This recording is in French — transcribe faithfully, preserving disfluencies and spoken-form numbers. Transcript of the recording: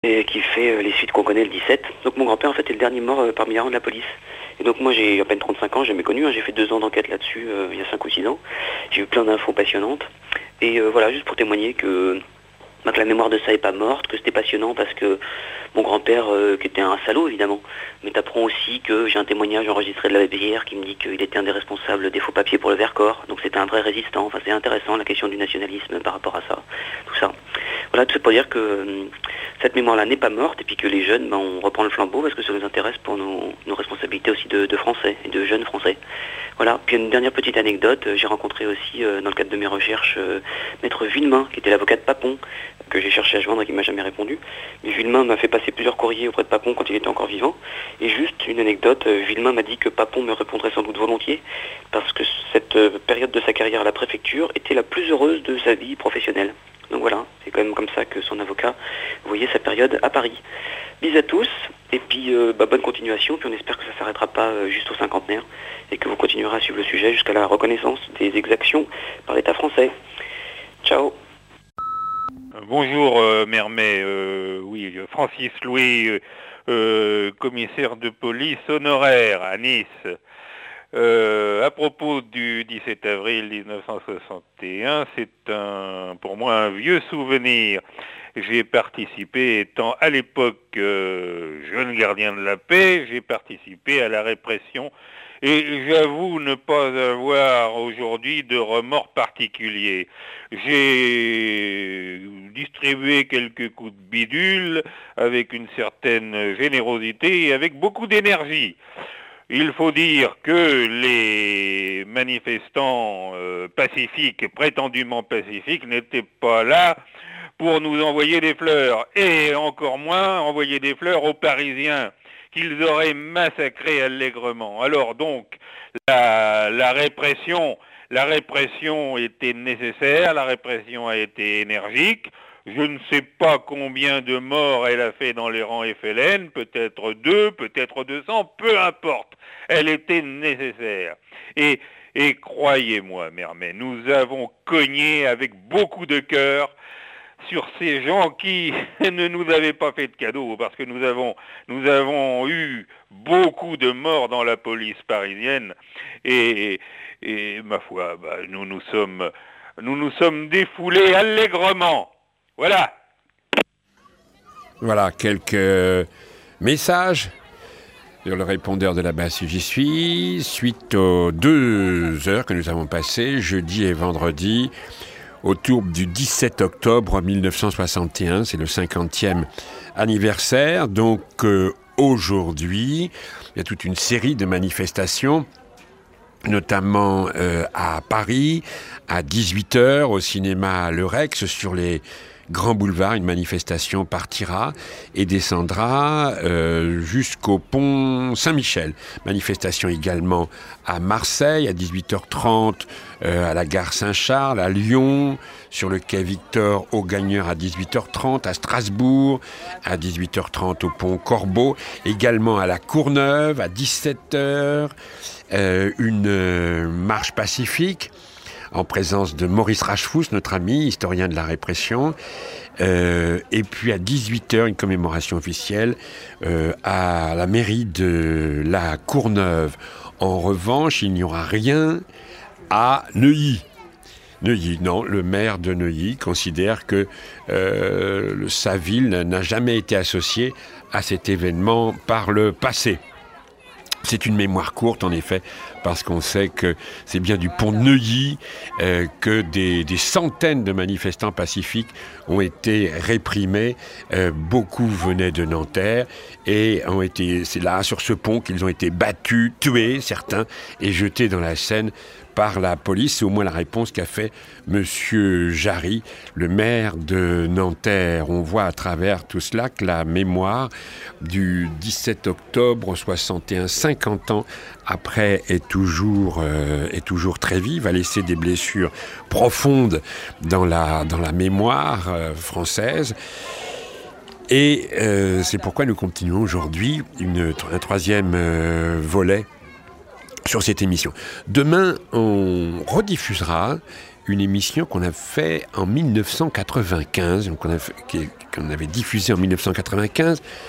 et qui fait euh, les suites qu'on connaît, le dix-sept. Donc mon grand-père en fait est le dernier mort euh, parmi les rangs de la police. Et donc moi j'ai à peine trente-cinq ans, j'ai jamais connu, hein, j'ai fait deux ans d'enquête là-dessus euh, il y a cinq ou six ans. J'ai eu plein d'infos passionnantes. Et euh, voilà, juste pour témoigner que, bah, que la mémoire de ça est pas morte, que c'était passionnant parce que mon grand-père, euh, qui était un salaud évidemment, mais t'apprends aussi que j'ai un témoignage enregistré de la bière qui me dit qu'il était un des responsables des faux papiers pour le Vercors. Donc c'était un vrai résistant, enfin c'est intéressant la question du nationalisme par rapport à ça, tout ça. Voilà, tout ça pour dire que euh, cette mémoire-là n'est pas morte et puis que les jeunes, ben, on reprend le flambeau parce que ça nous intéresse pour nos, nos responsabilités aussi de, de Français et de jeunes Français. Voilà, puis une dernière petite anecdote, j'ai rencontré aussi euh, dans le cadre de mes recherches euh, Maître Villemain, qui était l'avocat de Papon, que j'ai cherché à joindre et qui m'a jamais répondu. Mais Villemain m'a fait passer plusieurs courriers auprès de Papon quand il était encore vivant. Et juste une anecdote, euh, Villemain m'a dit que Papon me répondrait sans doute volontiers parce que cette euh, période de sa carrière à la préfecture était la plus heureuse de sa vie professionnelle. Donc voilà, c'est quand même comme ça que son avocat voyait sa période à Paris. Bis à tous, et puis euh, bah, bonne continuation, puis on espère que ça ne s'arrêtera pas euh, juste au cinquantenaire, et que vous continuerez à suivre le sujet jusqu'à la reconnaissance des exactions par l'État français. Ciao. Bonjour euh, Mermet, euh, oui, Francis Louis, euh, euh, commissaire de police honoraire à Nice. Euh, à propos du dix-sept avril mille neuf cent soixante et un, c'est un, pour moi un vieux souvenir. J'ai participé, étant à l'époque euh, jeune gardien de la paix, j'ai participé à la répression et j'avoue ne pas avoir aujourd'hui de remords particuliers. J'ai distribué quelques coups de bidule avec une certaine générosité et avec beaucoup d'énergie. Il faut dire que les manifestants euh, pacifiques, prétendument pacifiques, n'étaient pas là pour nous envoyer des fleurs, et encore moins envoyer des fleurs aux Parisiens, qu'ils auraient massacrés allègrement. Alors donc, la, la répression, la répression était nécessaire, la répression a été énergique. Je ne sais pas combien de morts elle a fait dans les rangs F L N, peut-être deux, peut-être deux cents, peu importe. Elle était nécessaire. Et, et croyez-moi, Mermet, nous avons cogné avec beaucoup de cœur sur ces gens qui ne nous avaient pas fait de cadeaux, parce que nous avons, nous avons eu beaucoup de morts dans la police parisienne, et, et, et ma foi, bah, nous nous sommes, nous nous sommes défoulés allègrement. Voilà. Voilà, quelques messages sur le répondeur de la base J'y suis, suite aux deux heures que nous avons passées, jeudi et vendredi, autour du dix-sept octobre mille neuf cent soixante et un, c'est le cinquantième anniversaire. Donc euh, aujourd'hui, il y a toute une série de manifestations, notamment euh, à Paris, à dix-huit heures, au cinéma Le Rex, sur les grands boulevards. Une manifestation partira et descendra euh, jusqu'au pont Saint-Michel. Manifestation également à Marseille, à dix-huit heures trente, euh, à la gare Saint-Charles, à Lyon, sur le quai Victor au Gagneur à dix-huit heures trente, à Strasbourg, à dix-huit heures trente au pont Corbeau, également à la Courneuve, à dix-sept heures, euh, une euh, marche pacifique, en présence de Maurice Rachefous, notre ami, historien de la répression. Euh, et puis à dix-huit heures, une commémoration officielle euh, à la mairie de la Courneuve. En revanche, il n'y aura rien à Neuilly. Neuilly, non, le maire de Neuilly considère que euh, sa ville n'a jamais été associée à cet événement par le passé. C'est une mémoire courte, en effet, parce qu'on sait que c'est bien du pont de Neuilly euh, que des, des centaines de manifestants pacifiques ont été réprimés. Euh, beaucoup venaient de Nanterre et ont été, c'est là, sur ce pont, qu'ils ont été battus, tués, certains, et jetés dans la Seine par la police. C'est au moins la réponse qu'a fait Monsieur Jarry, le maire de Nanterre. On voit à travers tout cela que la mémoire du dix-sept octobre soixante et un, cinquante ans après, est toujours, euh, est toujours très vive, a laissé des blessures profondes dans la, dans la mémoire euh, française. Et euh, c'est pourquoi nous continuons aujourd'hui une, un troisième euh, volet sur cette émission. Demain, on rediffusera une émission qu'on a fait en mille neuf cent quatre-vingt-quinze, donc qu'on, a fait, qu'on avait diffusée en mille neuf cent quatre-vingt-quinze,